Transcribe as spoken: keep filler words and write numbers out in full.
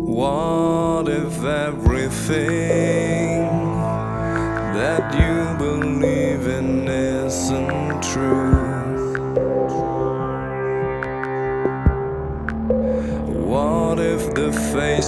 What if everything that you believe in isn't true? What if the face